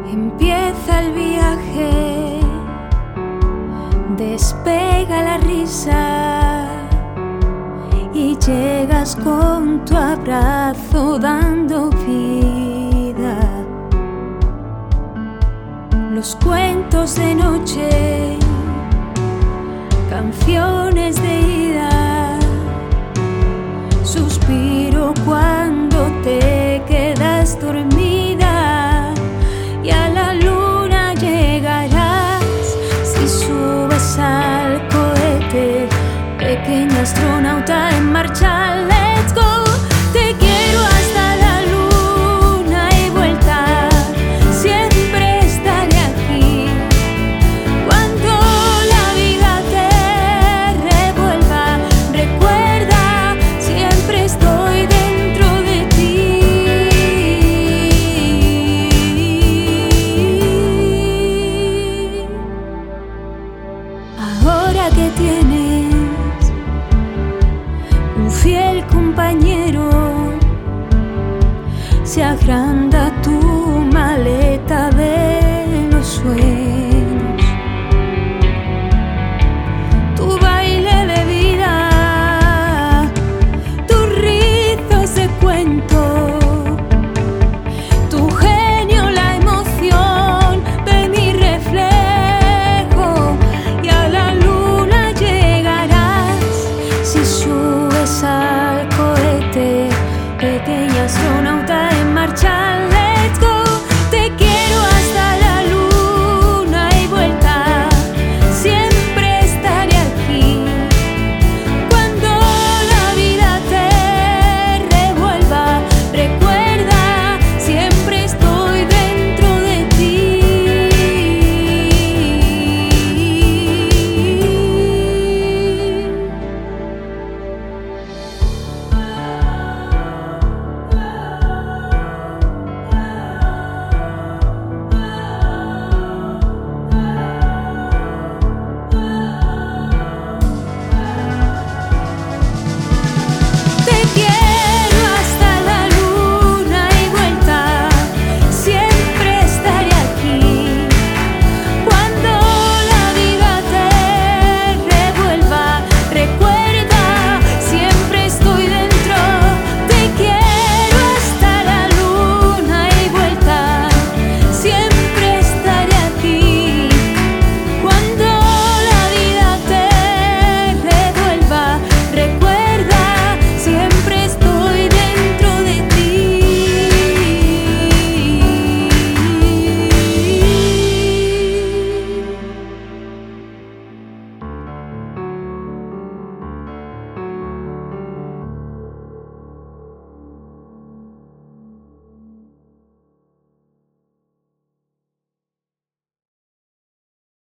Empieza el viaje, despega la risa y llegas con tu abrazo dando vida. Los cuentos de noche, canciones de ida, suspiro cuando te quedas dormida y a la luna llegarás si subes al cohete, pequeña astronauta en marcha. Let's go, te quiero hasta la luna y vuelta, siempre estaré aquí cuando la vida te revuelva. Recuerda, siempre estoy dentro de ti. Ahora que tienes un fiel compañero, se agranda tu maleta de los sueños. Tu baile de vida, tus rizos de cuento, tu genio, la emoción de mi reflejo, y a la luna llegarás si subes